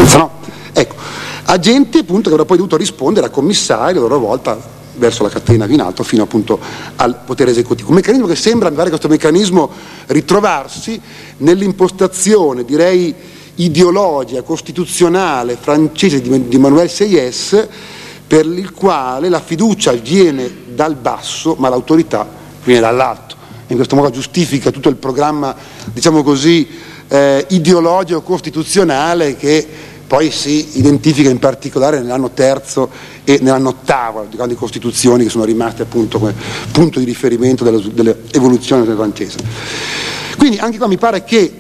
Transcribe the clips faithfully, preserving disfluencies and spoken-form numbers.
sostanza, no? Ecco, agenti appunto che avrebbero poi dovuto rispondere a commissari a loro volta verso la catena in alto fino appunto al potere esecutivo. Un meccanismo che sembra, mi pare questo meccanismo, ritrovarsi nell'impostazione, direi, ideologica, costituzionale francese di, di Manuel Sieyès, per il quale la fiducia viene dal basso ma l'autorità viene dall'alto. In questo modo giustifica tutto il programma, diciamo così, eh, ideologico costituzionale che poi si identifica in particolare nell'anno terzo e nell'anno ottavo di grandi costituzioni che sono rimaste appunto come punto di riferimento dell'evoluzione francese. Quindi anche qua mi pare che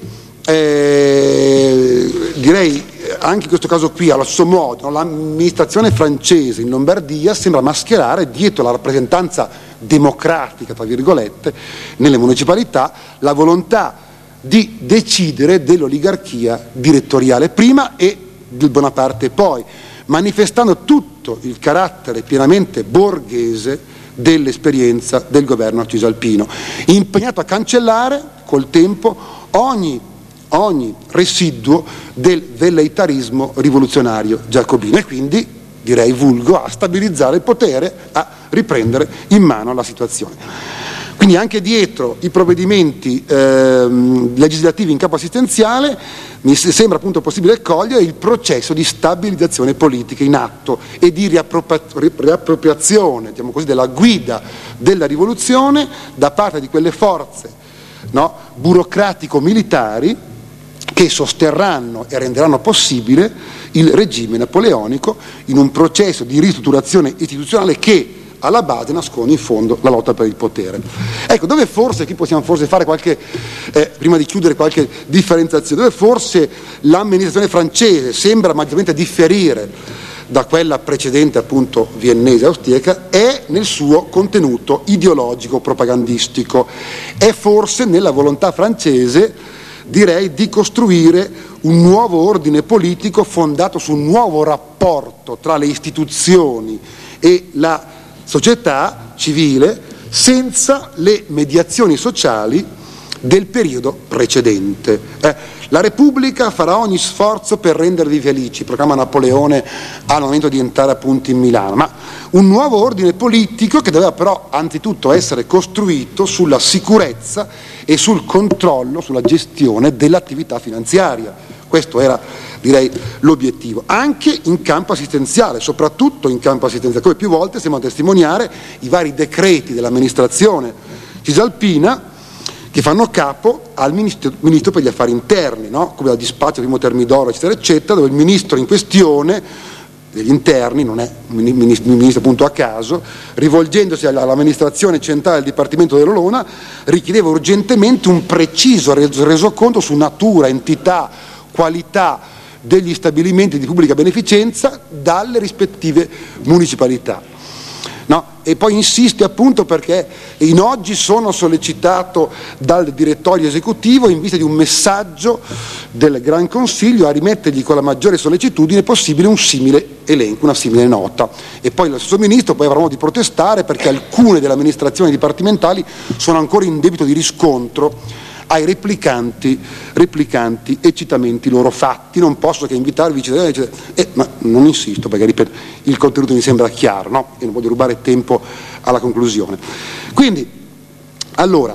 eh, direi anche in questo caso qui allo stesso modo l'amministrazione francese in Lombardia sembra mascherare dietro la rappresentanza democratica tra virgolette nelle municipalità la volontà di decidere dell'oligarchia direttoriale prima e del Bonaparte poi, manifestando tutto il carattere pienamente borghese dell'esperienza del governo cisalpino, impegnato a cancellare col tempo ogni, ogni residuo del velleitarismo rivoluzionario giacobino e quindi, direi vulgo, a stabilizzare il potere, a riprendere in mano la situazione. Quindi anche dietro i provvedimenti ehm, legislativi in campo assistenziale mi sembra appunto possibile cogliere il processo di stabilizzazione politica in atto e di riappropriazione, diciamo così, della guida della rivoluzione da parte di quelle forze, no, burocratico-militari che sosterranno e renderanno possibile il regime napoleonico in un processo di ristrutturazione istituzionale che alla base nasconde in fondo la lotta per il potere. Ecco, dove forse, qui possiamo forse fare qualche, eh, prima di chiudere qualche differenziazione, dove forse l'amministrazione francese sembra maggiormente differire da quella precedente appunto viennese austriaca è nel suo contenuto ideologico propagandistico, è forse nella volontà francese, direi, di costruire un nuovo ordine politico fondato su un nuovo rapporto tra le istituzioni e la società civile senza le mediazioni sociali del periodo precedente. Eh, la Repubblica farà ogni sforzo per rendervi felici, proclama Napoleone al momento di entrare appunto in Milano, ma un nuovo ordine politico che doveva però anzitutto essere costruito sulla sicurezza e sul controllo, sulla gestione dell'attività finanziaria. Questo era, direi, l'obiettivo, anche in campo assistenziale, soprattutto in campo assistenziale, come più volte stiamo a testimoniare i vari decreti dell'amministrazione cisalpina che fanno capo al ministro, ministro per gli affari interni, no? Come la dispaccio Primo Termidoro, eccetera, eccetera, dove il ministro in questione degli interni, non è un ministro, un ministro appunto a caso, rivolgendosi all'amministrazione centrale del Dipartimento dell'Olona, richiedeva urgentemente un preciso resoconto su natura, entità, qualità degli stabilimenti di pubblica beneficenza dalle rispettive municipalità. No? E poi insiste appunto perché in oggi sono sollecitato dal direttorio esecutivo in vista di un messaggio del Gran Consiglio a rimettergli con la maggiore sollecitudine possibile un simile elenco, una simile nota. E poi lo stesso ministro poi avrà modo di protestare perché alcune delle amministrazioni dipartimentali sono ancora in debito di riscontro ai replicanti, replicanti eccitamenti loro fatti. Non posso che invitarvi, eccetera, eccetera. Eh, ma non insisto perché, ripeto, il contenuto mi sembra chiaro, no? E non voglio rubare tempo alla conclusione. Quindi, allora,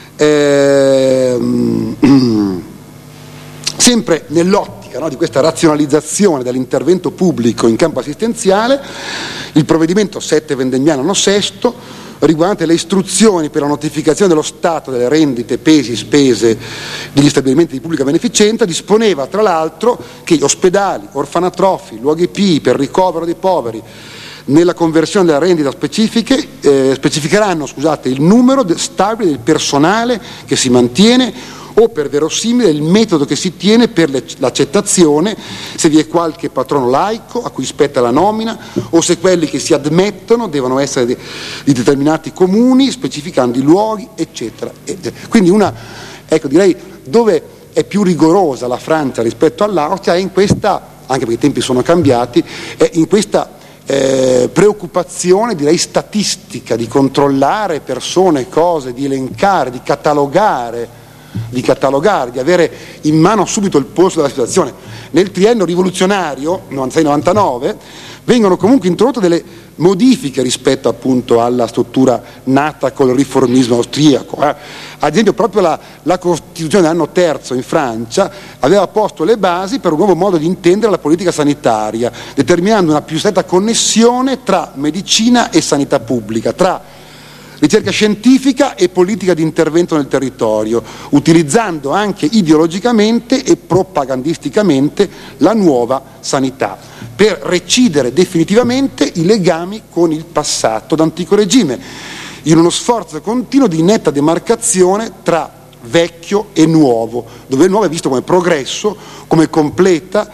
ehm, sempre nell'ottica, no, di questa razionalizzazione dell'intervento pubblico in campo assistenziale, il provvedimento sette Vendemmiano anno sesto riguardante le istruzioni per la notificazione dello Stato delle rendite, pesi, spese degli stabilimenti di pubblica beneficenza disponeva tra l'altro che gli ospedali, orfanatrofi, luoghi pii per ricovero dei poveri nella conversione della rendita specifiche, eh, specificheranno scusate, il numero de- stabile del personale che si mantiene o per verosimile il metodo che si tiene per le, l'accettazione, se vi è qualche patrono laico a cui spetta la nomina o se quelli che si admettono devono essere di, di determinati comuni, specificando i luoghi, eccetera, eccetera. Quindi una, ecco, direi dove è più rigorosa la Francia rispetto all'Austria è in questa, anche perché i tempi sono cambiati, è in questa eh, preoccupazione, direi statistica, di controllare persone, cose, di elencare, di catalogare di catalogare, di avere in mano subito il polso della situazione. Nel triennio rivoluzionario novantasei novantanove vengono comunque introdotte delle modifiche rispetto appunto alla struttura nata col riformismo austriaco. Eh. Ad esempio proprio la, la Costituzione dell'anno terzo in Francia aveva posto le basi per un nuovo modo di intendere la politica sanitaria, determinando una più stretta connessione tra medicina e sanità pubblica, tra ricerca scientifica e politica di intervento nel territorio, utilizzando anche ideologicamente e propagandisticamente la nuova sanità, per recidere definitivamente i legami con il passato d'antico regime, in uno sforzo continuo di netta demarcazione tra vecchio e nuovo, dove il nuovo è visto come progresso, come completa,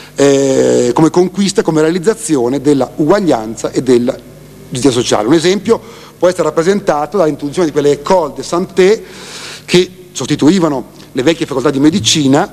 eh, come conquista, come realizzazione della uguaglianza e della giustizia sociale. Un esempio può essere rappresentato dall'introduzione di quelle école de santé che sostituivano le vecchie facoltà di medicina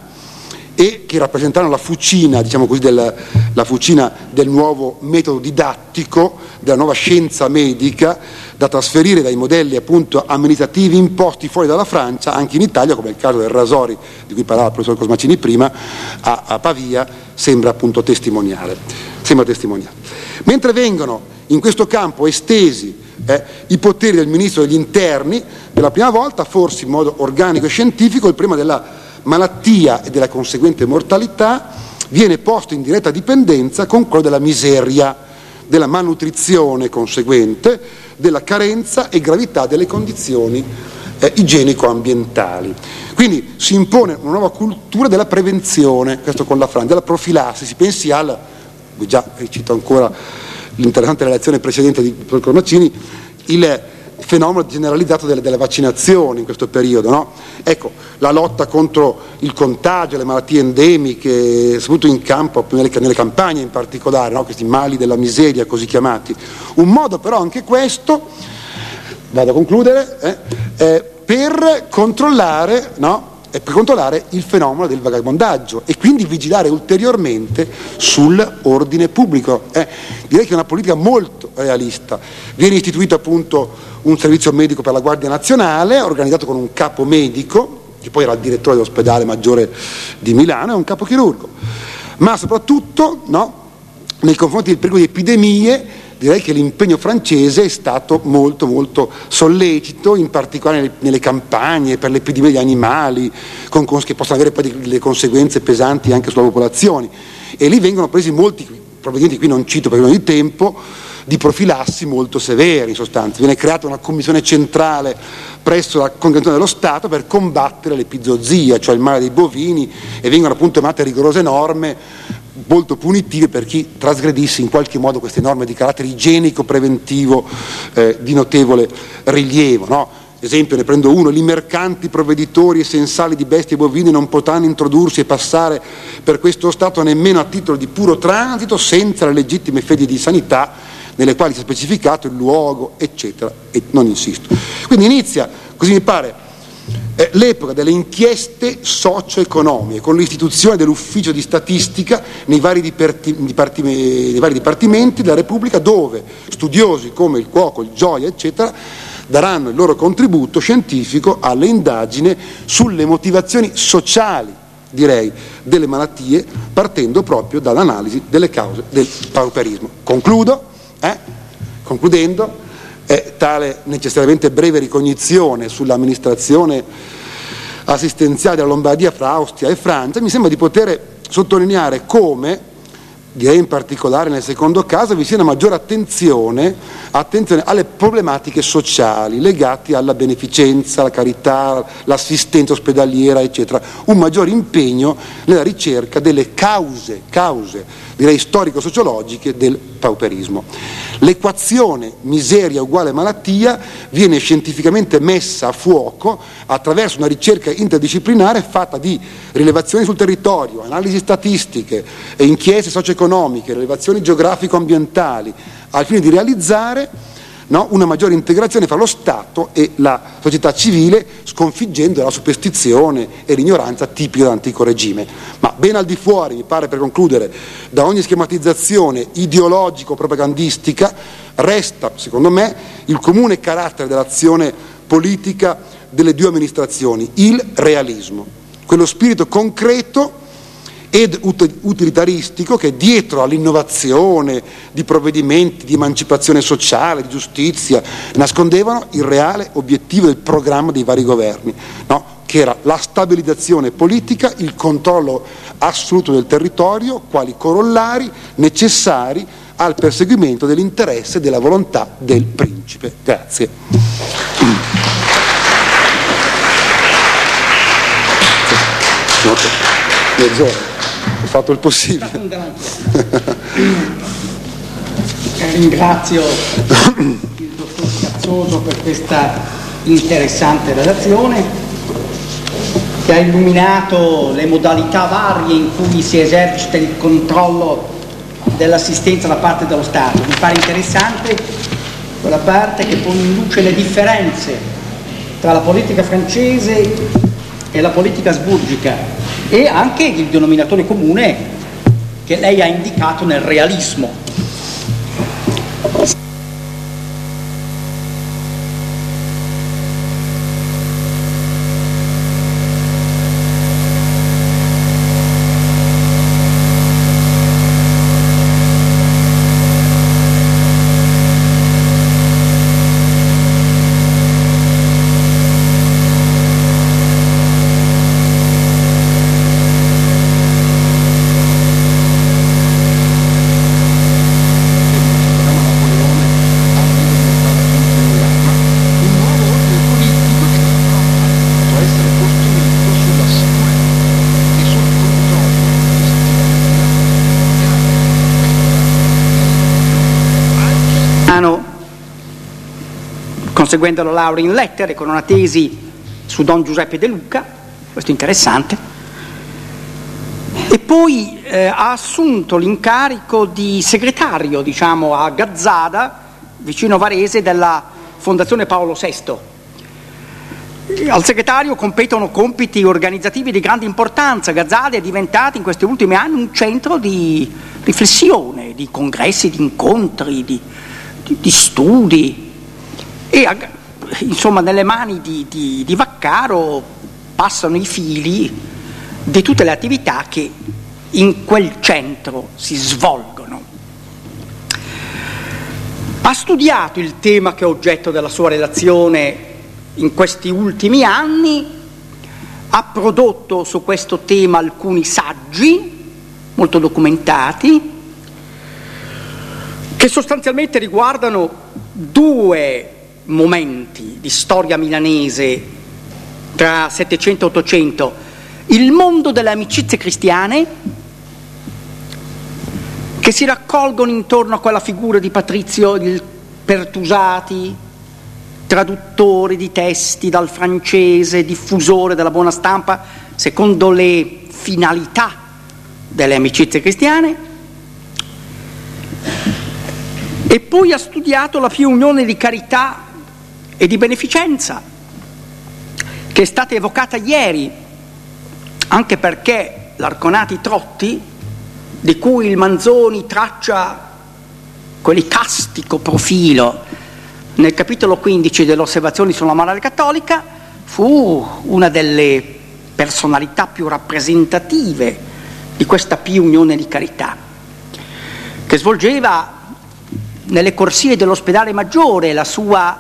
e che rappresentano la fucina, diciamo così, del, la fucina del nuovo metodo didattico, della nuova scienza medica, da trasferire dai modelli appunto amministrativi imposti fuori dalla Francia, anche in Italia, come il caso del Rasori, di cui parlava il professor Cosmacini prima, a, a Pavia, sembra appunto testimoniare. Sembra testimoniare. Mentre vengono in questo campo estesi eh, i poteri del Ministro degli Interni, per la prima volta, forse in modo organico e scientifico, il problema della malattia e della conseguente mortalità viene posto in diretta dipendenza con quello della miseria, della malnutrizione conseguente, della carenza e gravità delle condizioni eh, igienico-ambientali. Quindi si impone una nuova cultura della prevenzione, questo con la Francia, della profilassi. Si pensi al, già cito ancora l'interessante relazione precedente di professor Cormacini, il fenomeno generalizzato delle, delle vaccinazioni in questo periodo, no? Ecco, la lotta contro il contagio, le malattie endemiche, soprattutto in campo, nelle, nelle campagne in particolare, no? Questi mali della miseria così chiamati. Un modo però anche questo, vado a concludere, eh, eh, per controllare, no? per controllare il fenomeno del vagabondaggio e quindi vigilare ulteriormente sull'ordine pubblico. Eh, direi che è una politica molto realista. Viene istituito appunto un servizio medico per la Guardia Nazionale, organizzato con un capo medico, che poi era il direttore dell'ospedale maggiore di Milano, e un capo chirurgo. Ma soprattutto, no, nei confronti del periodo di epidemie, direi che l'impegno francese è stato molto molto sollecito, in particolare nelle, nelle campagne per l'epidemia di animali, con, con, che possono avere poi delle conseguenze pesanti anche sulla popolazione. E lì vengono presi molti provvedimenti, qui non cito per non di tempo, di profilassi molto severi in sostanza. Viene creata una commissione centrale presso la Congregazione dello Stato per combattere l'epizoosia, cioè il male dei bovini, e vengono appunto emanate rigorose norme molto punitive per chi trasgredisse in qualche modo queste norme di carattere igienico-preventivo eh, di notevole rilievo, no? Esempio, ne prendo uno: i mercanti, provveditori e sensali di bestie bovine non potranno introdursi e passare per questo Stato nemmeno a titolo di puro transito senza le legittime fedi di sanità nelle quali si è specificato il luogo, eccetera, e non insisto. Quindi inizia, così mi pare, eh, l'epoca delle inchieste socio-economiche, con l'istituzione dell'ufficio di statistica nei vari, diparti- diparti- nei vari dipartimenti della Repubblica, dove studiosi come il Cuoco, il Gioia, eccetera, daranno il loro contributo scientifico alle indagini sulle motivazioni sociali, direi, delle malattie, partendo proprio dall'analisi delle cause del pauperismo. Concludo. Eh? Concludendo, eh, tale necessariamente breve ricognizione sull'amministrazione assistenziale della Lombardia fra Austria e Francia mi sembra di poter sottolineare come, direi in particolare nel secondo caso, vi sia una maggiore attenzione, attenzione alle problematiche sociali legate alla beneficenza, alla carità, l'assistenza ospedaliera, eccetera, un maggiore impegno nella ricerca delle cause, cause direi storico-sociologiche del pauperismo. L'equazione miseria uguale malattia viene scientificamente messa a fuoco attraverso una ricerca interdisciplinare fatta di rilevazioni sul territorio, analisi statistiche e inchieste socio-economiche, rilevazioni geografico-ambientali, al fine di realizzare, no, una maggiore integrazione fra lo Stato e la società civile, sconfiggendo la superstizione e l'ignoranza tipica dell'antico regime. Ma ben al di fuori, mi pare, per concludere, da ogni schematizzazione ideologico-propagandistica, resta, secondo me, il comune carattere dell'azione politica delle due amministrazioni, il realismo, quello spirito concreto ed utilitaristico che dietro all'innovazione di provvedimenti di emancipazione sociale, di giustizia, nascondevano il reale obiettivo del programma dei vari governi, no? Che era la stabilizzazione politica, il controllo assoluto del territorio, quali corollari necessari al perseguimento dell'interesse e della volontà del principe. Grazie. Mezz'ora, ho fatto il possibile. Ringrazio il dottor Cazzoso per questa interessante relazione che ha illuminato le modalità varie in cui si esercita il controllo dell'assistenza da parte dello Stato. Mi pare interessante quella parte che pone in luce le differenze tra la politica francese e la politica asburgica e anche il denominatore comune che lei ha indicato nel realismo. Conseguendo la laurea in lettere con una tesi su Don Giuseppe De Luca, questo è interessante, e poi eh, ha assunto l'incarico di segretario, diciamo, a Gazzada, vicino Varese, della Fondazione Paolo sesto. Al segretario competono compiti organizzativi di grande importanza. Gazzada è diventato in questi ultimi anni un centro di riflessione, di congressi, di incontri, di, di, di studi. E insomma nelle mani di, di, di Vaccaro passano i fili di tutte le attività che in quel centro si svolgono. Ha studiato il tema che è oggetto della sua relazione in questi ultimi anni, ha prodotto su questo tema alcuni saggi molto documentati che sostanzialmente riguardano due momenti di storia milanese tra settecento e ottocento: il mondo delle amicizie cristiane, che si raccolgono intorno a quella figura di Patrizio il Pertusati, traduttore di testi dal francese, diffusore della buona stampa secondo le finalità delle amicizie cristiane. E poi ha studiato la Pia Unione di carità e di beneficenza, che è stata evocata ieri, anche perché l'Arconati Trotti, di cui il Manzoni traccia quell'icastico profilo nel capitolo quindici delle Osservazioni sulla morale cattolica, fu una delle personalità più rappresentative di questa Pia Unione di carità, che svolgeva nelle corsie dell'ospedale Maggiore la sua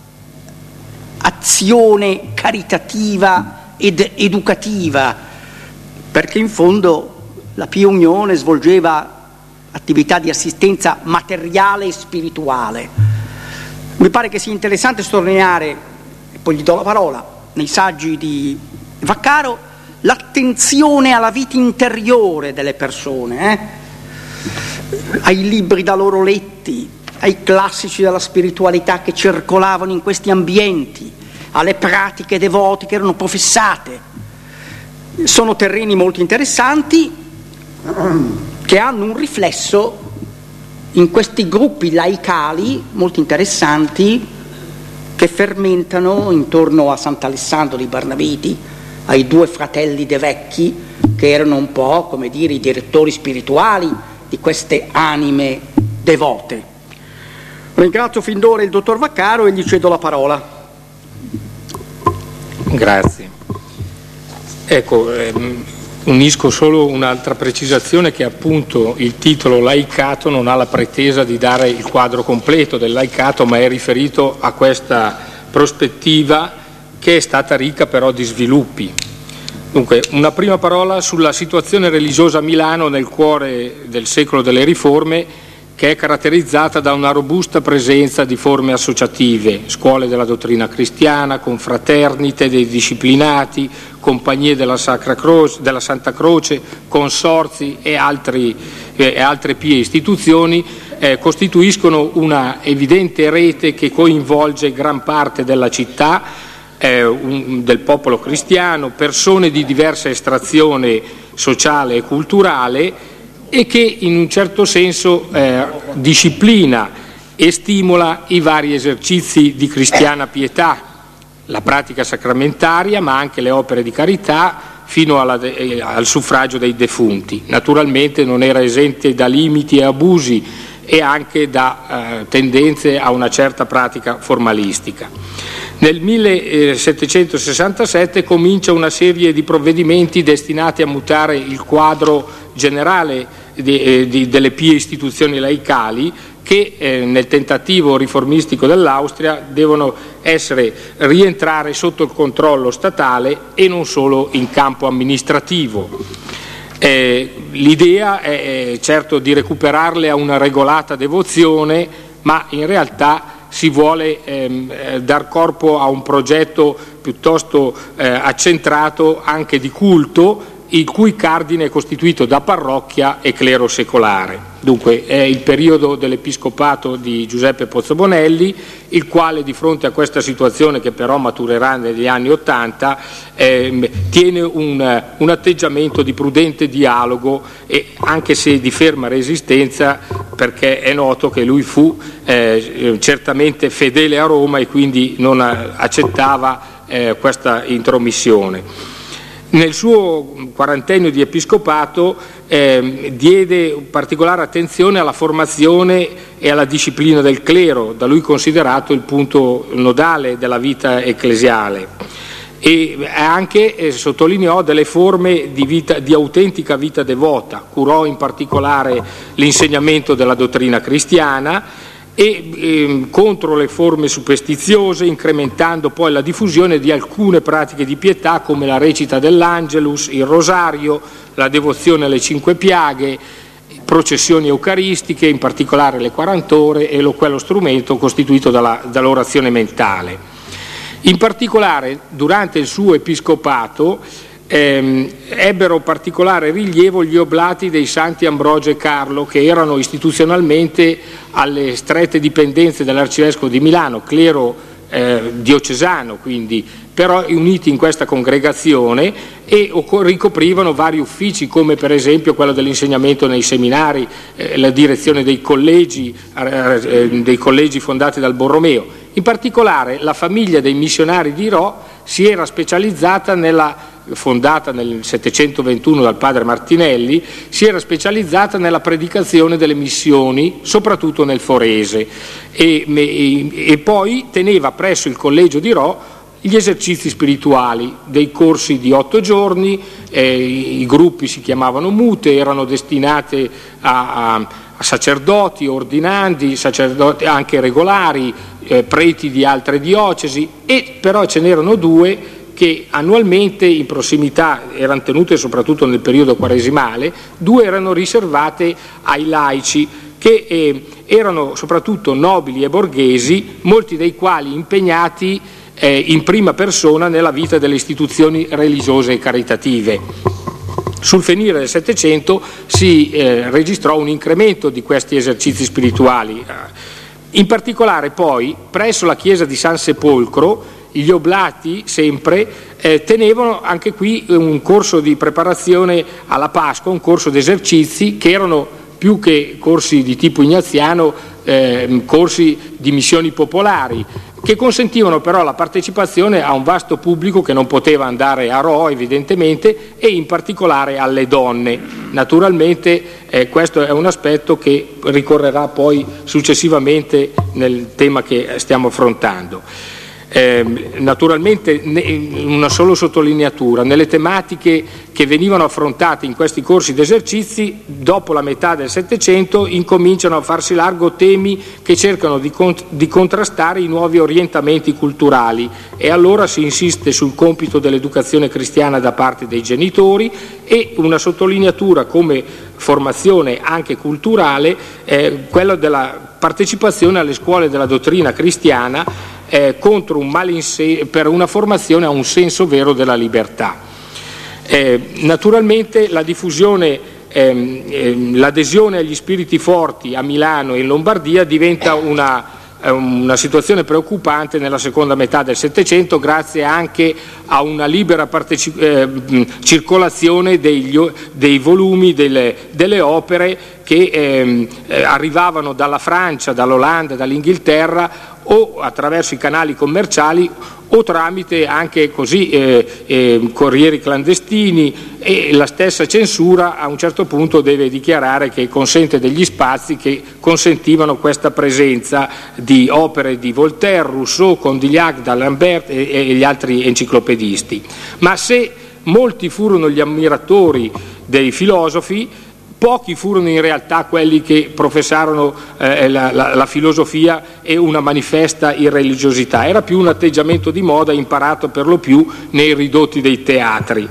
azione caritativa ed educativa, perché in fondo la Pia Unione svolgeva attività di assistenza materiale e spirituale. Mi pare che sia interessante sottolineare, e poi gli do la parola, nei saggi di Vaccaro, l'attenzione alla vita interiore delle persone, eh? ai libri da loro letti, ai classici della spiritualità che circolavano in questi ambienti, alle pratiche devote che erano professate. Sono terreni molto interessanti che hanno un riflesso in questi gruppi laicali molto interessanti che fermentano intorno a Sant'Alessandro di Barnaviti, ai due fratelli De Vecchi, che erano un po', come dire, i direttori spirituali di queste anime devote. Ringrazio fin d'ora il dottor Vaccaro e gli cedo la parola. Grazie. Ecco, ehm, unisco solo un'altra precisazione, che appunto il titolo laicato non ha la pretesa di dare il quadro completo del laicato, ma è riferito a questa prospettiva che è stata ricca però di sviluppi. Dunque, una prima parola sulla situazione religiosa a Milano nel cuore del secolo delle riforme, che è caratterizzata da una robusta presenza di forme associative, scuole della dottrina cristiana, confraternite dei disciplinati, compagnie della, Sacra Croce, della Santa Croce, consorzi e, altri, eh, e altre pie istituzioni eh, costituiscono una evidente rete che coinvolge gran parte della città, eh, un, del popolo cristiano, persone di diversa estrazione sociale e culturale, e che in un certo senso eh, disciplina e stimola i vari esercizi di cristiana pietà, la pratica sacramentaria, ma anche le opere di carità, fino alla, eh, al suffragio dei defunti. Naturalmente non era esente da limiti e abusi e anche da eh, tendenze a una certa pratica formalistica. Nel millesettecentosessantasette comincia una serie di provvedimenti destinati a mutare il quadro generale di, eh, di, delle pie istituzioni laicali, che eh, nel tentativo riformistico dell'Austria devono essere rientrare sotto il controllo statale e non solo in campo amministrativo. Eh, l'idea è, è certo di recuperarle a una regolata devozione, ma in realtà si vuole ehm, eh, dar corpo a un progetto piuttosto eh, accentrato anche di culto, il cui cardine è costituito da parrocchia e clero secolare. Dunque è il periodo dell'episcopato di Giuseppe Pozzobonelli, il quale di fronte a questa situazione, che però maturerà negli anni Ottanta, ehm, tiene un, un atteggiamento di prudente dialogo, e anche se di ferma resistenza, perché è noto che lui fu eh, certamente fedele a Roma e quindi non accettava eh, questa intromissione. Nel suo quarantennio di episcopato eh, diede particolare attenzione alla formazione e alla disciplina del clero, da lui considerato il punto nodale della vita ecclesiale, e anche eh, sottolineò delle forme di, vita, di autentica vita devota. Curò in particolare l'insegnamento della dottrina cristiana e eh, contro le forme superstiziose, incrementando poi la diffusione di alcune pratiche di pietà come la recita dell'Angelus, il rosario, la devozione alle cinque piaghe, processioni eucaristiche, in particolare le quarant'ore e lo, quello strumento costituito dalla, dall'orazione mentale. In particolare durante il suo episcopato Eh, ebbero particolare rilievo gli oblati dei santi Ambrogio e Carlo, che erano istituzionalmente alle strette dipendenze dell'Arcivescovo di Milano, clero eh, diocesano quindi, però uniti in questa congregazione, e ricoprivano vari uffici, come per esempio quello dell'insegnamento nei seminari, eh, la direzione dei collegi, eh, dei collegi fondati dal Borromeo. In particolare la famiglia dei missionari di Rho si era specializzata nella fondata nel settecentoventuno dal padre Martinelli, si era specializzata nella predicazione delle missioni, soprattutto nel Forese, e, e, e poi teneva presso il collegio di Rho gli esercizi spirituali, dei corsi di otto giorni, eh, i gruppi si chiamavano mute, erano destinate a, a, a sacerdoti, ordinandi, sacerdoti anche regolari, eh, preti di altre diocesi, e però ce n'erano due che annualmente in prossimità erano tenute soprattutto nel periodo quaresimale, due erano riservate ai laici, che eh, erano soprattutto nobili e borghesi, molti dei quali impegnati eh, in prima persona nella vita delle istituzioni religiose e caritative. Sul finire del Settecento si eh, registrò un incremento di questi esercizi spirituali. In particolare poi presso la chiesa di San Sepolcro gli oblati sempre eh, tenevano anche qui un corso di preparazione alla Pasqua, un corso di esercizi che erano più che corsi di tipo ignaziano, eh, corsi di missioni popolari, che consentivano però la partecipazione a un vasto pubblico che non poteva andare a Rho evidentemente, e in particolare alle donne. Naturalmente eh, questo è un aspetto che ricorrerà poi successivamente nel tema che stiamo affrontando. Eh, naturalmente una sola sottolineatura: nelle tematiche che venivano affrontate in questi corsi d'esercizi, dopo la metà del Settecento incominciano a farsi largo temi che cercano di, cont- di contrastare i nuovi orientamenti culturali, e allora si insiste sul compito dell'educazione cristiana da parte dei genitori, e una sottolineatura come formazione anche culturale, eh, quella della partecipazione alle scuole della dottrina cristiana, eh, contro un malinse- per una formazione a un senso vero della libertà. Eh, naturalmente la diffusione, ehm, ehm, l'adesione agli spiriti forti a Milano e in Lombardia diventa una una situazione preoccupante nella seconda metà del Settecento, grazie anche a una libera parteci- eh, circolazione degli, dei volumi delle, delle opere che ehm, eh, arrivavano dalla Francia, dall'Olanda, dall'Inghilterra, o attraverso i canali commerciali o tramite anche così eh, eh, corrieri clandestini, e la stessa censura a un certo punto deve dichiarare che consente degli spazi che consentivano questa presenza di opere di Voltaire, Rousseau, Condillac, D'Alembert e, e gli altri enciclopedisti. Ma se molti furono gli ammiratori dei filosofi, pochi furono in realtà quelli che professarono eh, la, la, la filosofia e una manifesta irreligiosità. Era più un atteggiamento di moda imparato per lo più nei ridotti dei teatri.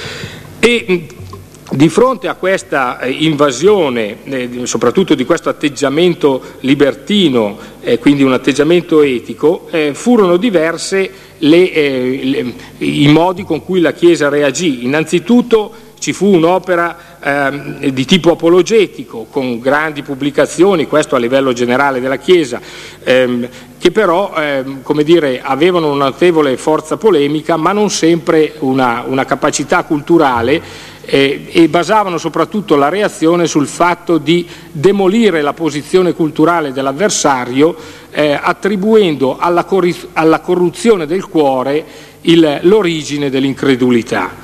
E di fronte a questa eh, invasione, eh, soprattutto di questo atteggiamento libertino, eh, quindi un atteggiamento etico, eh, furono diverse le, eh, le, i modi con cui la Chiesa reagì. Innanzitutto ci fu un'opera eh, di tipo apologetico, con grandi pubblicazioni, questo a livello generale della Chiesa, ehm, che però ehm, come dire, avevano una notevole forza polemica, ma non sempre una, una capacità culturale, eh, e basavano soprattutto la reazione sul fatto di demolire la posizione culturale dell'avversario, eh, attribuendo alla, corri- alla corruzione del cuore il, l'origine dell'incredulità.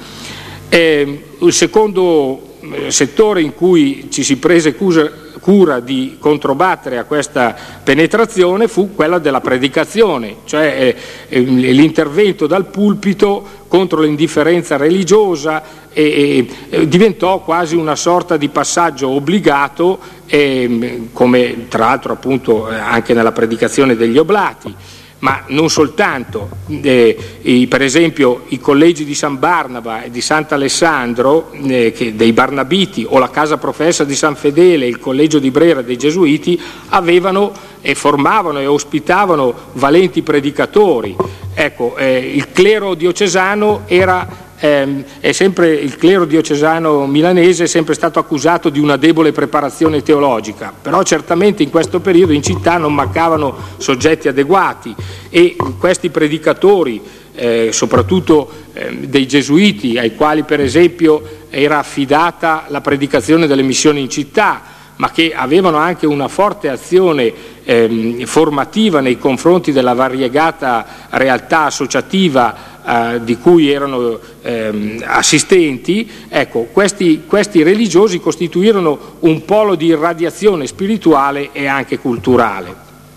Eh, il secondo settore in cui ci si prese cura di controbattere a questa penetrazione fu quella della predicazione, cioè eh, l'intervento dal pulpito contro l'indifferenza religiosa, e, e diventò quasi una sorta di passaggio obbligato, eh, come tra l'altro appunto anche nella predicazione degli oblati. Ma non soltanto, eh, i, per esempio i collegi di San Barnaba e di Sant'Alessandro, eh, che, dei Barnabiti, o la casa professa di San Fedele, il collegio di Brera dei Gesuiti, avevano e formavano e ospitavano valenti predicatori. Ecco, eh, il clero diocesano era Eh, è sempre, il clero diocesano milanese è sempre stato accusato di una debole preparazione teologica, però certamente in questo periodo in città non mancavano soggetti adeguati, e questi predicatori, eh, soprattutto eh, dei gesuiti, ai quali per esempio era affidata la predicazione delle missioni in città, ma che avevano anche una forte azione eh, formativa nei confronti della variegata realtà associativa Uh, di cui erano um, assistenti. Ecco, questi, questi religiosi costituirono un polo di irradiazione spirituale e anche culturale.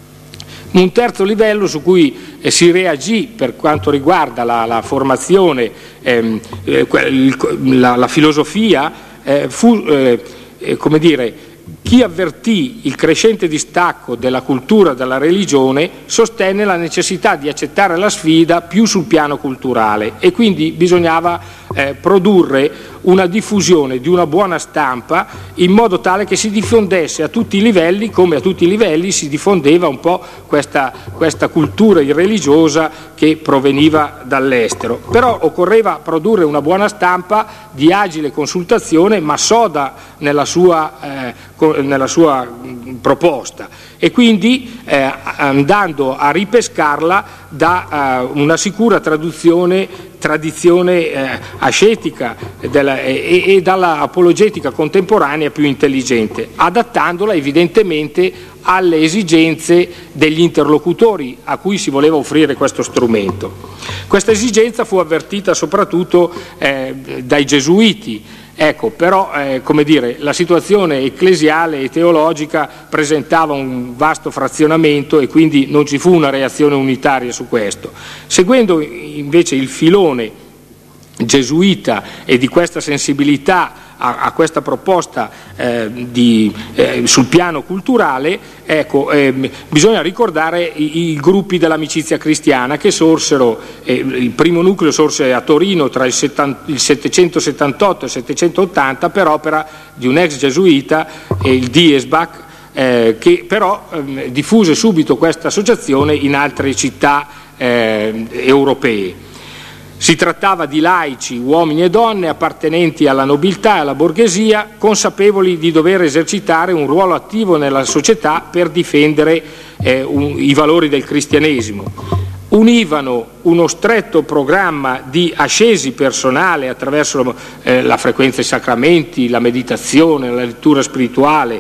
Un terzo livello su cui eh, si reagì per quanto riguarda la, la formazione, ehm, eh, la, la filosofia, eh, fu eh, eh, come dire, chi avvertì il crescente distacco della cultura dalla religione sostenne la necessità di accettare la sfida più sul piano culturale, e quindi bisognava eh, produrre una diffusione di una buona stampa in modo tale che si diffondesse a tutti i livelli, come a tutti i livelli si diffondeva un po' questa, questa cultura irreligiosa che proveniva dall'estero. Però occorreva produrre una buona stampa di agile consultazione, ma soda nella sua, eh, nella sua mh, proposta, e quindi eh, andando a ripescarla da uh, una sicura traduzione tradizione eh, ascetica della, e, e dalla apologetica contemporanea più intelligente, adattandola evidentemente alle esigenze degli interlocutori a cui si voleva offrire questo strumento. Questa esigenza fu avvertita soprattutto eh, dai gesuiti, Ecco, però, eh, come dire, la situazione ecclesiale e teologica presentava un vasto frazionamento e quindi non ci fu una reazione unitaria su questo. Seguendo invece il filone gesuita e di questa sensibilità a, a questa proposta eh, di, eh, sul piano culturale, ecco, eh, bisogna ricordare i, i gruppi dell'amicizia cristiana che sorsero, eh, il primo nucleo sorse a Torino tra il, settanta, il settecentosettantotto e il settecentottanta per opera di un ex gesuita, eh, il Diesbach, eh, che però eh, diffuse subito questa associazione in altre città eh, europee. Si trattava di laici, uomini e donne appartenenti alla nobiltà e alla borghesia, consapevoli di dover esercitare un ruolo attivo nella società per difendere eh, un, i valori del cristianesimo. Univano uno stretto programma di ascesi personale attraverso eh, la frequenza dei sacramenti, la meditazione, la lettura spirituale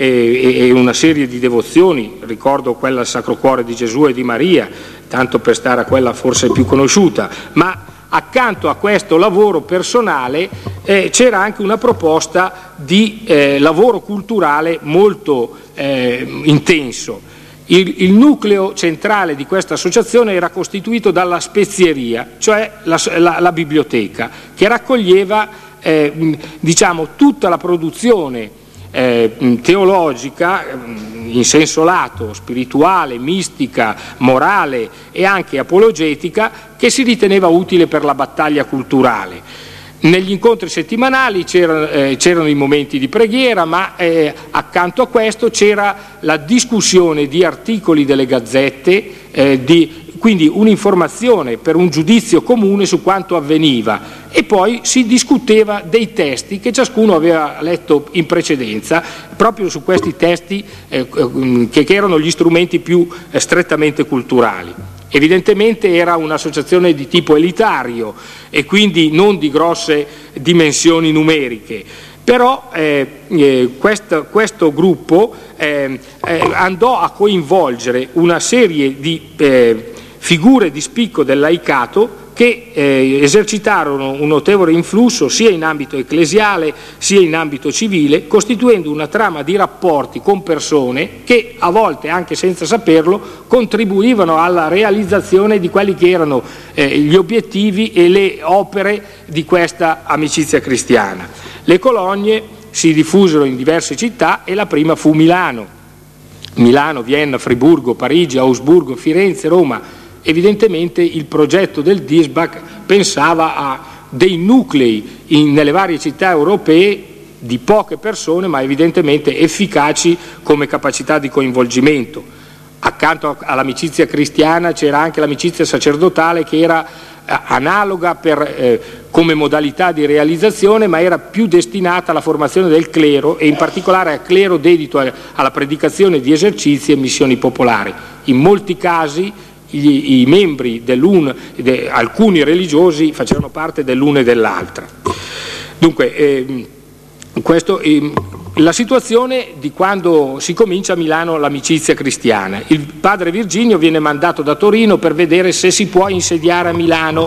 e, e una serie di devozioni, ricordo quella al Sacro Cuore di Gesù e di Maria, tanto per stare a quella forse più conosciuta, ma accanto a questo lavoro personale eh, c'era anche una proposta di eh, lavoro culturale molto eh, intenso. Il, il nucleo centrale di questa associazione era costituito dalla spezieria, cioè la, la, la biblioteca, che raccoglieva eh, diciamo, tutta la produzione Eh, teologica in senso lato, spirituale, mistica, morale e anche apologetica, che si riteneva utile per la battaglia culturale. Negli incontri settimanali c'erano, eh, c'erano i momenti di preghiera, ma eh, accanto a questo c'era la discussione di articoli delle gazzette, eh, di, quindi un'informazione per un giudizio comune su quanto avveniva, e poi si discuteva dei testi che ciascuno aveva letto in precedenza, proprio su questi testi eh, che, che erano gli strumenti più eh, strettamente culturali. Evidentemente era un'associazione di tipo elitario e quindi non di grosse dimensioni numeriche, però eh, eh, questo, questo gruppo eh, eh, andò a coinvolgere una serie di eh, figure di spicco del laicato che eh, esercitarono un notevole influsso sia in ambito ecclesiale sia in ambito civile, costituendo una trama di rapporti con persone che a volte, anche senza saperlo, contribuivano alla realizzazione di quelli che erano eh, gli obiettivi e le opere di questa amicizia cristiana. Le colonie si diffusero in diverse città e la prima fu Milano. Milano, Vienna, Friburgo, Parigi, Augsburgo, Firenze, Roma. Evidentemente il progetto del Diesbach pensava a dei nuclei in, nelle varie città europee di poche persone, ma evidentemente efficaci come capacità di coinvolgimento. Accanto all'amicizia cristiana c'era anche l'amicizia sacerdotale, che era eh, analoga per, eh, come modalità di realizzazione, ma era più destinata alla formazione del clero e in particolare al clero dedito a, alla predicazione di esercizi e missioni popolari. In molti casi I, i membri dell'un, de, alcuni religiosi facevano parte dell'una e dell'altra. Dunque, eh, questo, eh, la situazione di quando si comincia a Milano l'amicizia cristiana. Il padre Virginio viene mandato da Torino per vedere se si può insediare a Milano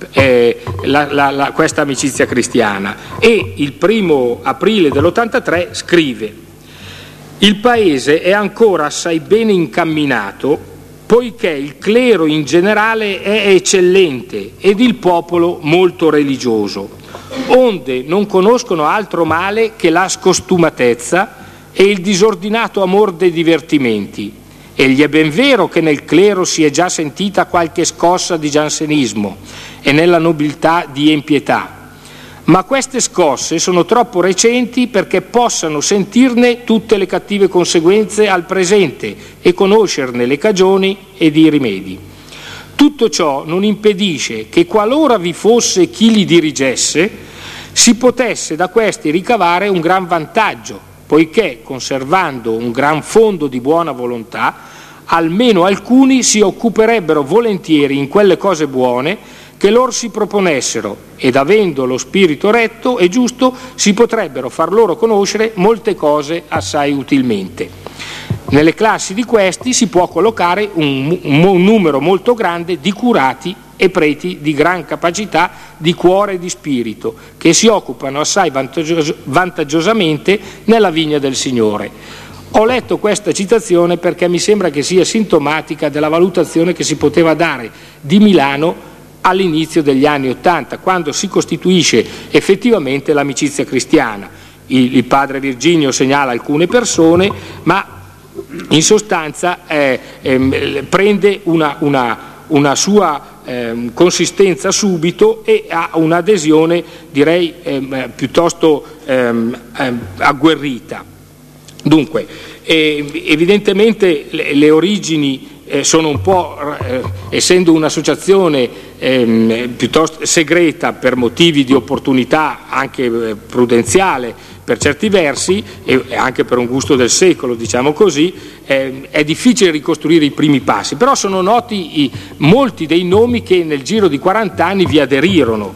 eh, la, la, la, questa amicizia cristiana, e il primo aprile dell'ottantatré scrive: il paese è ancora assai bene incamminato, poiché il clero in generale è eccellente ed il popolo molto religioso, onde non conoscono altro male che la scostumatezza e il disordinato amor dei divertimenti. Egli è ben vero che nel clero si è già sentita qualche scossa di giansenismo e nella nobiltà di empietà, ma queste scosse sono troppo recenti perché possano sentirne tutte le cattive conseguenze al presente e conoscerne le cagioni ed i rimedi. Tutto ciò non impedisce che, qualora vi fosse chi li dirigesse, si potesse da questi ricavare un gran vantaggio, poiché, conservando un gran fondo di buona volontà, almeno alcuni si occuperebbero volentieri in quelle cose buone che loro si proponessero, ed avendo lo spirito retto e giusto si potrebbero far loro conoscere molte cose assai utilmente. Nelle classi di questi si può collocare un, un numero molto grande di curati e preti di gran capacità di cuore e di spirito, che si occupano assai vantagios- vantaggiosamente nella vigna del Signore. Ho letto questa citazione perché mi sembra che sia sintomatica della valutazione che si poteva dare di Milano all'inizio degli anni Ottanta, quando si costituisce effettivamente l'amicizia cristiana. Il, il padre Virginio segnala alcune persone, ma in sostanza eh, eh, prende una, una, una sua eh, consistenza subito e ha un'adesione, direi, eh, piuttosto eh, eh, agguerrita. Dunque, eh, evidentemente le, le origini eh, sono un po', eh, essendo un'associazione eh, piuttosto segreta per motivi di opportunità anche eh, prudenziale, per certi versi, e anche per un gusto del secolo, diciamo così, eh, è difficile ricostruire i primi passi, però sono noti i, molti dei nomi che nel giro di quaranta anni vi aderirono.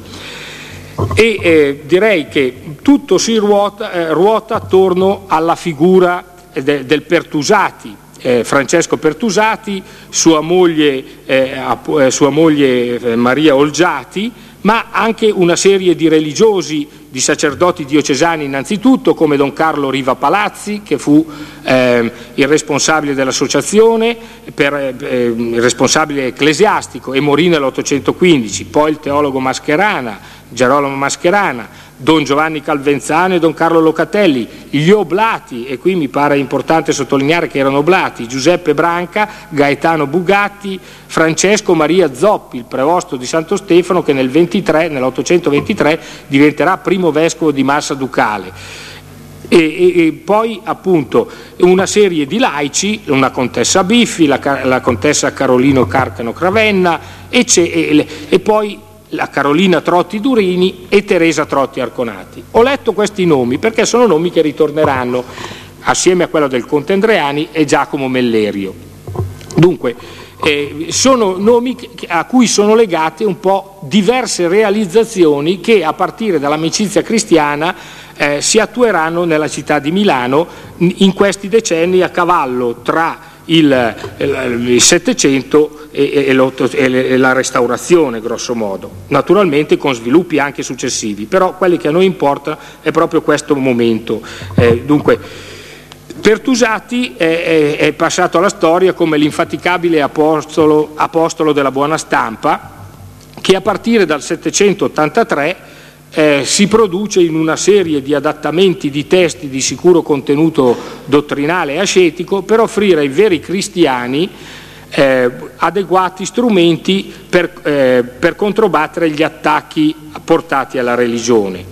E eh, direi che tutto si ruota, eh, ruota attorno alla figura de, del Pertusati, eh, Francesco Pertusati, sua moglie, eh, sua moglie eh, Maria Olgiati, ma anche una serie di religiosi, di sacerdoti diocesani innanzitutto, come Don Carlo Riva Palazzi, che fu eh, il responsabile dell'associazione, per, eh, il responsabile ecclesiastico, e morì nell'ottocentoquindici, poi il teologo Mascherana, Gerolamo Mascherana, Don Giovanni Calvenzano e Don Carlo Locatelli, gli oblati, e qui mi pare importante sottolineare che erano oblati, Giuseppe Branca, Gaetano Bugatti, Francesco Maria Zoppi, il prevosto di Santo Stefano, che nel ventitré, nell'ottocentoventitré diventerà primo vescovo di Massa Ducale. E, e, e poi appunto una serie di laici, una contessa Biffi, la, la contessa Carolino Carcano Cravenna e, e, e poi la Carolina Trotti Durini e Teresa Trotti Arconati. Ho letto questi nomi perché sono nomi che ritorneranno assieme a quello del Conte Andreani e Giacomo Mellerio. Dunque, eh, sono nomi a cui sono legate un po' diverse realizzazioni che a partire dall'amicizia cristiana eh, si attueranno nella città di Milano in questi decenni, a cavallo tra il, il Settecento e, e, e la Restaurazione, grosso modo, naturalmente con sviluppi anche successivi, però quelli che a noi importa è proprio questo momento. Eh, dunque, Pertusati è, è, è passato alla storia come l'infaticabile apostolo, apostolo della buona stampa, che a partire dal settecentottantatré Eh, si produce in una serie di adattamenti di testi di sicuro contenuto dottrinale e ascetico per offrire ai veri cristiani eh, adeguati strumenti per, eh, per controbattere gli attacchi portati alla religione.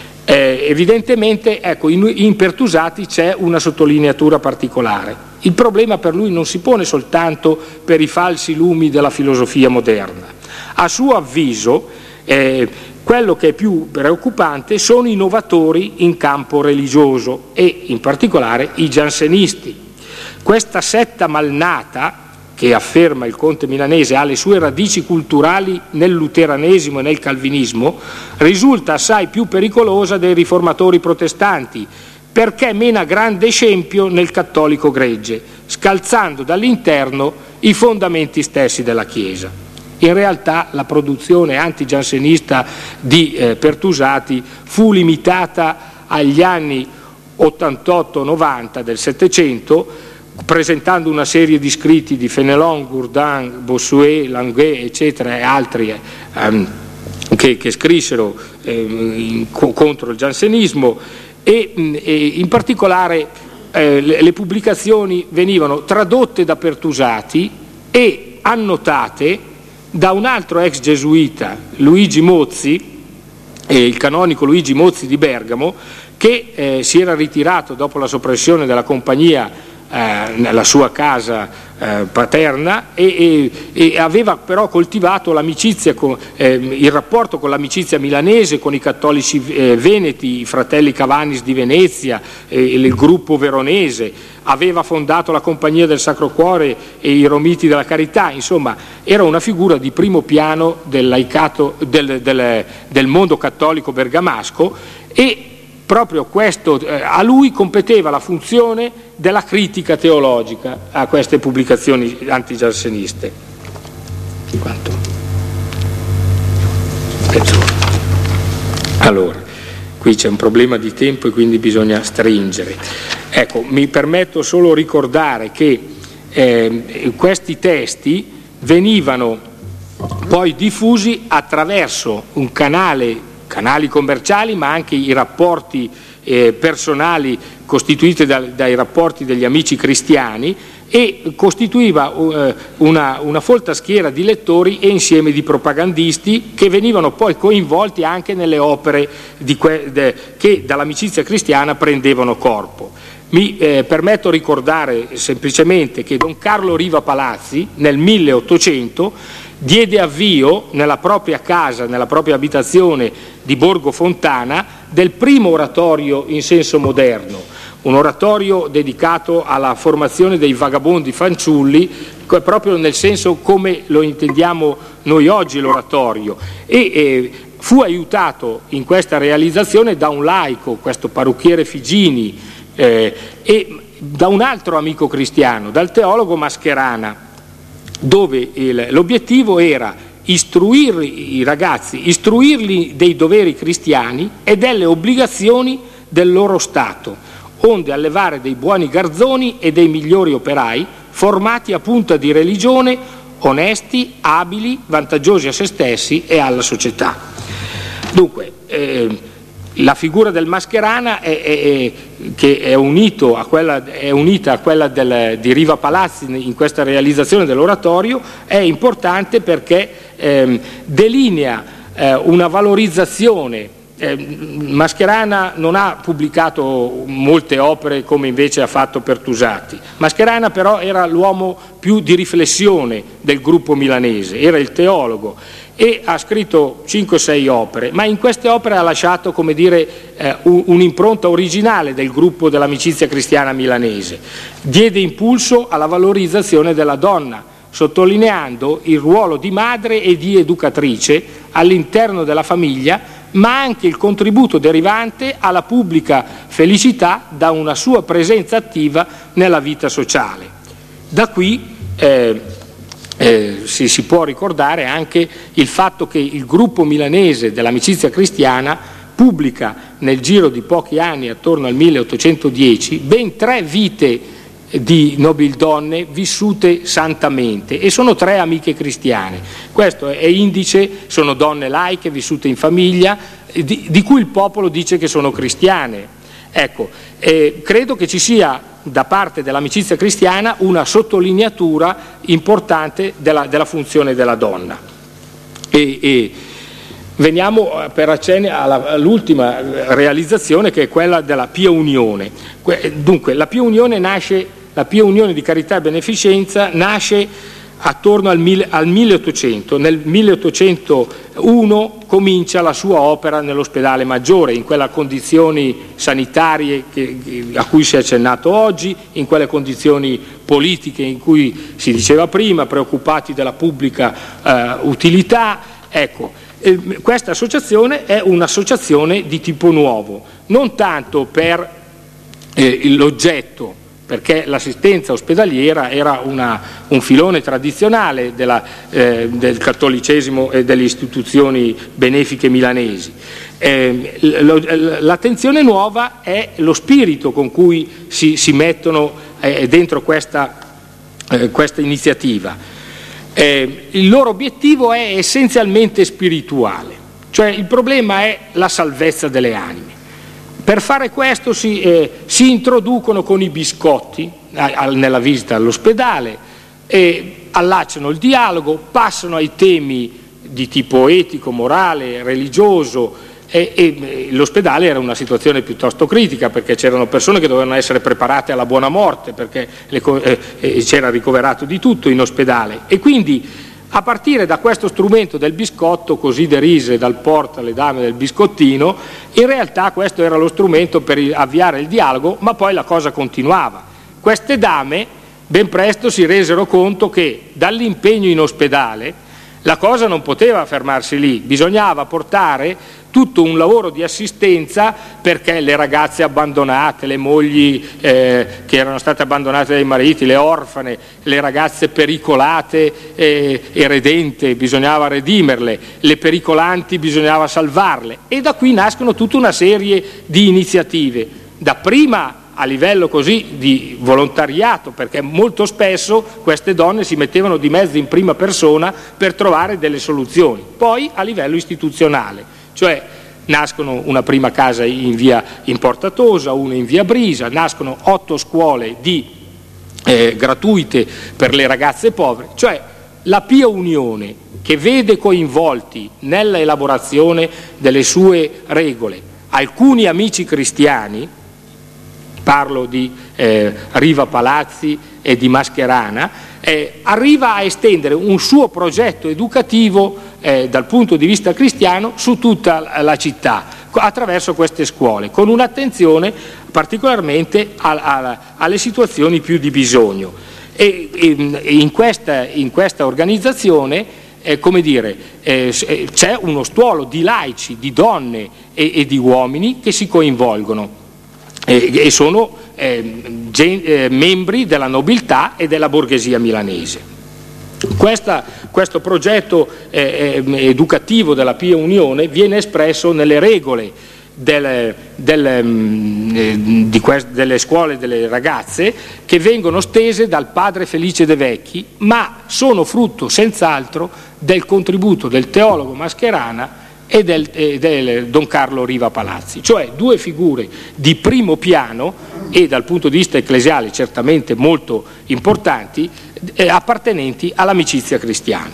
Eh, evidentemente, ecco, in, in Pertusati c'è una sottolineatura particolare. Il problema per lui non si pone soltanto per i falsi lumi della filosofia moderna. A suo avviso, eh, quello che è più preoccupante sono i novatori in campo religioso e in particolare i giansenisti. Questa setta malnata, che afferma il conte milanese ha le sue radici culturali nel luteranesimo e nel calvinismo, risulta assai più pericolosa dei riformatori protestanti, perché mena grande scempio nel cattolico gregge, scalzando dall'interno i fondamenti stessi della Chiesa. In realtà la produzione antigiansenista di eh, Pertusati fu limitata agli anni ottantotto novanta del Settecento, presentando una serie di scritti di Fenelon, Gourdin, Bossuet, Languet, eccetera, e altri ehm, che, che scrissero eh, in, co, contro il giansenismo, e, e in particolare eh, le, le pubblicazioni venivano tradotte da Pertusati e annotate da un altro ex gesuita, Luigi Mozzi, eh, il canonico Luigi Mozzi di Bergamo, che eh, si era ritirato dopo la soppressione della compagnia eh, nella sua casa eh, paterna e, e, e aveva però coltivato l'amicizia con, eh, il rapporto con l'amicizia milanese, con i cattolici eh, veneti, i fratelli Cavanis di Venezia, eh, il gruppo veronese. Aveva fondato la Compagnia del Sacro Cuore e i Romiti della Carità, insomma era una figura di primo piano del laicato, del, del, del mondo cattolico bergamasco, e proprio questo, eh, a lui competeva la funzione della critica teologica a queste pubblicazioni antigianseniste. Quanto? Allora, qui c'è un problema di tempo e quindi bisogna stringere. Ecco, mi permetto solo ricordare che eh, questi testi venivano poi diffusi attraverso un canale, canali commerciali, ma anche i rapporti eh, personali costituiti da, dai rapporti degli amici cristiani, e costituiva uh, una, una folta schiera di lettori e insieme di propagandisti che venivano poi coinvolti anche nelle opere di que- de- che dall'amicizia cristiana prendevano corpo. Mi eh, permetto di ricordare semplicemente che Don Carlo Riva Palazzi nel milleottocento diede avvio nella propria casa, nella propria abitazione di Borgo Fontana, del primo oratorio in senso moderno, un oratorio dedicato alla formazione dei vagabondi fanciulli, proprio nel senso come lo intendiamo noi oggi l'oratorio, e eh, fu aiutato in questa realizzazione da un laico, questo parrucchiere Figini, eh, e da un altro amico cristiano, dal teologo Mascherana, dove il, l'obiettivo era istruirli, i ragazzi, istruirli dei doveri cristiani e delle obbligazioni del loro Stato, onde allevare dei buoni garzoni e dei migliori operai, formati a punta di religione, onesti, abili, vantaggiosi a se stessi e alla società. Dunque, eh, la figura del Mascherana è, è, è, che è, unito a quella, è unita a quella del, di Riva Palazzi in questa realizzazione dell'oratorio, è importante perché ehm, delinea eh, una valorizzazione. Eh, Mascherana non ha pubblicato molte opere come invece ha fatto Pertusati. Mascherana però era l'uomo più di riflessione del gruppo milanese, era il teologo, e ha scritto cinque sei opere, ma in queste opere ha lasciato, come dire, eh, un'impronta originale del gruppo dell'amicizia cristiana milanese. Diede impulso alla valorizzazione della donna, sottolineando il ruolo di madre e di educatrice all'interno della famiglia, ma anche il contributo derivante alla pubblica felicità da una sua presenza attiva nella vita sociale. Da qui eh, eh, si, si può ricordare anche il fatto che il gruppo milanese dell'amicizia cristiana pubblica nel giro di pochi anni, attorno al milleottocentodieci, ben tre vite di nobildonne vissute santamente, e sono tre amiche cristiane. Questo è indice, sono donne laiche vissute in famiglia, di, di cui il popolo dice che sono cristiane. Ecco, eh, credo che ci sia da parte dell'amicizia cristiana una sottolineatura importante della, della funzione della donna. E, e veniamo per accenni alla, all'ultima realizzazione, che è quella della Pia Unione. Dunque, la Pia Unione nasce, la Pia Unione di Carità e Beneficenza nasce attorno al, mille, al milleottocento. Nel milleottocentouno comincia la sua opera nell'ospedale Maggiore, in quelle condizioni sanitarie che, a cui si è accennato oggi, in quelle condizioni politiche in cui si diceva prima, preoccupati della pubblica eh, utilità. Ecco, eh, questa associazione è un'associazione di tipo nuovo, non tanto per eh, l'oggetto, perché l'assistenza ospedaliera era una, un filone tradizionale della, eh, del cattolicesimo e delle istituzioni benefiche milanesi. Eh, l'attenzione nuova è lo spirito con cui si, si mettono eh, dentro questa, eh, questa iniziativa. Eh, il loro obiettivo è essenzialmente spirituale, cioè il problema è la salvezza delle anime. Per fare questo si, eh, si introducono con i biscotti eh, nella visita all'ospedale, eh, allacciano il dialogo, passano ai temi di tipo etico, morale, religioso, e, e l'ospedale era una situazione piuttosto critica, perché c'erano persone che dovevano essere preparate alla buona morte, perché le, eh, c'era ricoverato di tutto in ospedale, e quindi a partire da questo strumento del biscotto, così derise dal Porta le dame del biscottino, in realtà questo era lo strumento per avviare il dialogo, ma poi la cosa continuava. Queste dame ben presto si resero conto che dall'impegno in ospedale La cosa non poteva fermarsi lì, bisognava portare tutto un lavoro di assistenza perché le ragazze abbandonate, le mogli eh, che erano state abbandonate dai mariti, le orfane, le ragazze pericolate eh, e redente, bisognava redimerle, le pericolanti bisognava salvarle, e da qui nascono tutta una serie di iniziative, dapprima a livello così di volontariato, perché molto spesso queste donne si mettevano di mezzo in prima persona per trovare delle soluzioni, poi a livello istituzionale, cioè nascono una prima casa in via in Porta Tosa, una in via Brisa, nascono otto scuole di, eh, gratuite per le ragazze povere, cioè la Pia Unione, che vede coinvolti nella elaborazione delle sue regole alcuni amici cristiani, parlo di eh, Riva Palazzi e di Mascherana, eh, arriva a estendere un suo progetto educativo eh, dal punto di vista cristiano su tutta la città attraverso queste scuole, con un'attenzione particolarmente a, a, alle situazioni più di bisogno. E, e, e in, questa, in questa organizzazione eh, come dire, eh, c'è uno stuolo di laici, di donne e, e di uomini che si coinvolgono e sono eh, gen- eh, membri della nobiltà e della borghesia milanese. Questa, questo progetto eh, eh, educativo della Pia Unione viene espresso nelle regole del, del, eh, di quest- delle scuole delle ragazze, che vengono stese dal padre Felice De Vecchi, ma sono frutto senz'altro del contributo del teologo Mascherana e del, eh, del Don Carlo Riva Palazzi, cioè due figure di primo piano e dal punto di vista ecclesiale certamente molto importanti, eh, appartenenti all'amicizia cristiana.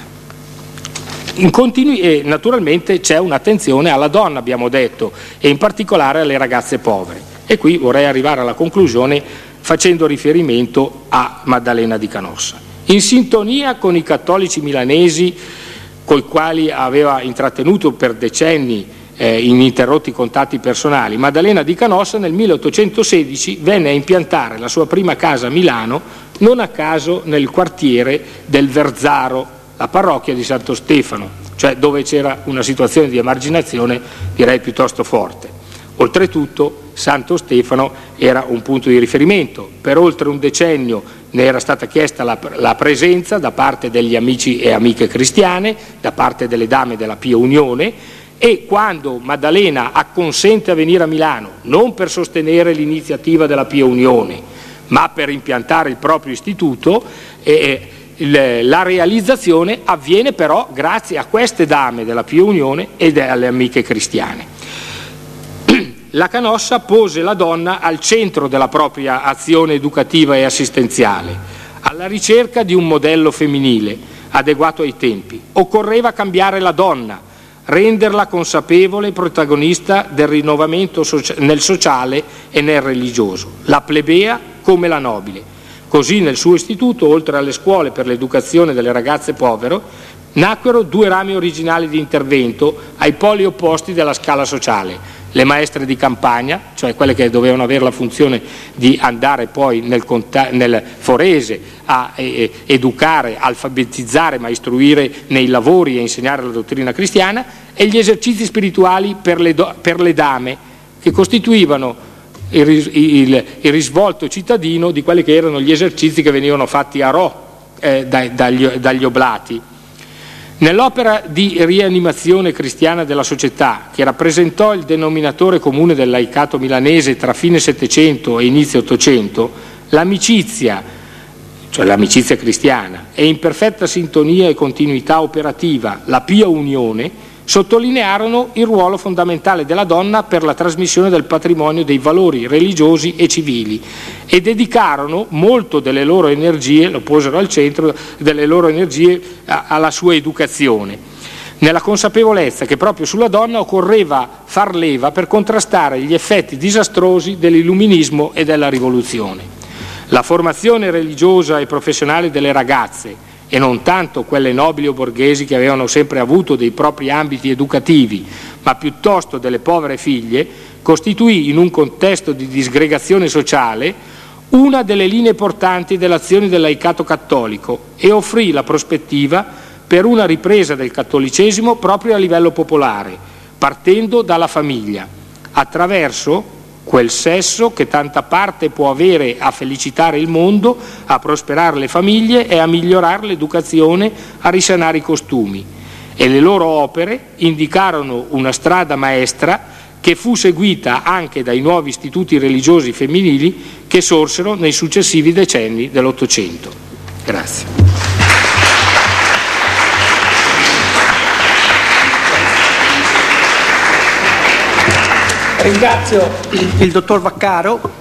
In continui, eh, naturalmente c'è un'attenzione alla donna, abbiamo detto, e in particolare alle ragazze povere, e qui vorrei arrivare alla conclusione facendo riferimento a Maddalena di Canossa. In sintonia con i cattolici milanesi coi quali aveva intrattenuto per decenni eh, ininterrotti contatti personali, Maddalena di Canossa nel milleottocentosedici venne a impiantare la sua prima casa a Milano, non a caso nel quartiere del Verzaro, la parrocchia di Santo Stefano, cioè dove c'era una situazione di emarginazione direi piuttosto forte. Oltretutto Santo Stefano era un punto di riferimento, per oltre un decennio ne era stata chiesta la, la presenza da parte degli amici e amiche cristiane, da parte delle dame della Pia Unione, e quando Maddalena acconsente a venire a Milano, non per sostenere l'iniziativa della Pia Unione, ma per impiantare il proprio istituto, eh, il, la realizzazione avviene però grazie a queste dame della Pia Unione e alle amiche cristiane. La Canossa pose la donna al centro della propria azione educativa e assistenziale, alla ricerca di un modello femminile adeguato ai tempi. Occorreva cambiare la donna, renderla consapevole protagonista del rinnovamento socia- nel sociale e nel religioso, la plebea come la nobile. Così nel suo istituto, oltre alle scuole per l'educazione delle ragazze povere, nacquero due rami originali di intervento ai poli opposti della scala sociale: le maestre di campagna, cioè quelle che dovevano avere la funzione di andare poi nel, conta- nel forese a eh, educare, alfabetizzare, ma istruire nei lavori e insegnare la dottrina cristiana, e gli esercizi spirituali per le, do- per le dame, che costituivano il, il, il risvolto cittadino di quelli che erano gli esercizi che venivano fatti a Rho eh, dai, dagli, dagli oblati. Nell'opera di rianimazione cristiana della società, che rappresentò il denominatore comune del laicato milanese tra fine Settecento e inizio Ottocento, l'amicizia, cioè l'amicizia cristiana, e in perfetta sintonia e continuità operativa la Pia Unione, sottolinearono il ruolo fondamentale della donna per la trasmissione del patrimonio dei valori religiosi e civili, e dedicarono molto delle loro energie, lo posero al centro delle loro energie, a, alla sua educazione, nella consapevolezza che proprio sulla donna occorreva far leva per contrastare gli effetti disastrosi dell'illuminismo e della rivoluzione. La formazione religiosa e professionale delle ragazze, e non tanto quelle nobili o borghesi che avevano sempre avuto dei propri ambiti educativi, ma piuttosto delle povere figlie, costituì in un contesto di disgregazione sociale una delle linee portanti dell'azione del laicato cattolico e offrì la prospettiva per una ripresa del cattolicesimo proprio a livello popolare, partendo dalla famiglia, attraverso quel sesso che tanta parte può avere a felicitare il mondo, a prosperare le famiglie e a migliorare l'educazione, a risanare i costumi. E le loro opere indicarono una strada maestra che fu seguita anche dai nuovi istituti religiosi femminili che sorsero nei successivi decenni dell'Ottocento. Grazie. Ringrazio il dottor Vaccaro